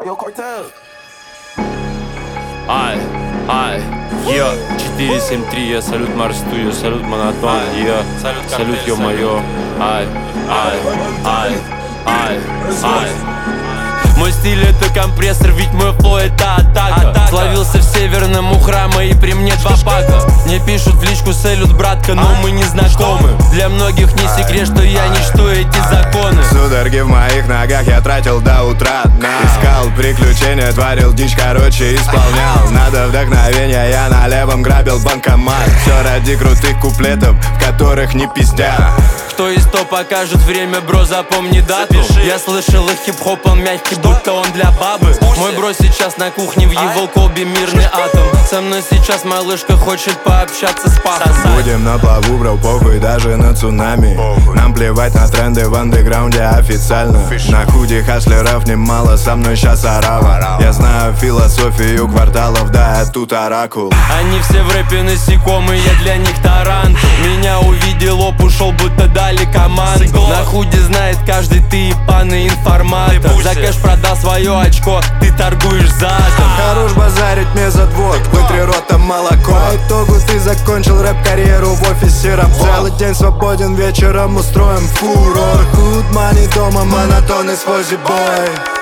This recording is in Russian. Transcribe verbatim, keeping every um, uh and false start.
Yo, Cartel. Ай, ай, я четыре семь три, я салют Марс Студио, салют Монотон, я салют ё-моё, ай, ай, ай, ай, ай. Мой стиль это компрессор, ведь мой флоу это атака, атака. Словился в Северном у храма и при мне два пака. Мне пишут в личку салют, братка, но мы не знакомы. Для многих не секрет, что я ничто, эти законы. Судороги в моих ногах я тратил до утра. Искал приключения, творил дичь, короче исполнял. Надо вдохновение, я на левом грабил банкомат. Все ради крутых куплетов, в которых не пиздят. Кто из то покажет время, бро, запомни дату. Я слышал их хип-хоп, он мягкий, будто он для бабы. Мой бро сейчас на кухне, в его колбе мирный атом. Со мной сейчас малышка хочет пообщаться с папой. Будем на плаву, бро, похуй даже на цунами. Нам плевать на тренды в андеграунде официально. На худи хаслеров немало, со мной щас арава. Я знаю философию кварталов, да, я тут оракул. Они все в рэпе насекомые, я для них тарант. Меня увидел, оп, ушел, будто дали команду. На худи знает каждый, ты ебаный информатор. За кэш продал свое очко, ты торгуешь задом. Хорош базарить мне за двор, вытри ротом молоко. По итогу ты закончил рэп-карьеру в офисе раб. Целый день свободен, вечером устроим фурор. Худ, мани дома, монотонный свой бой.